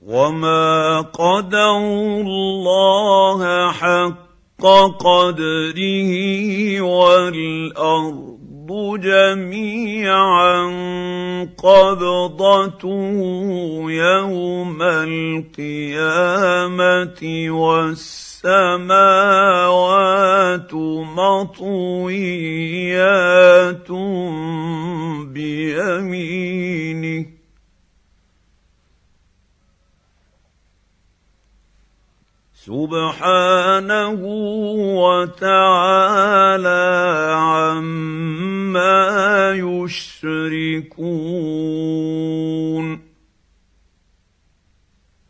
وما قدروا الله حق قدره والأرض جميعا قبضته يوم القيامة والسماوات مطويات بيمينه سبحانه وتعالى عما يشركون.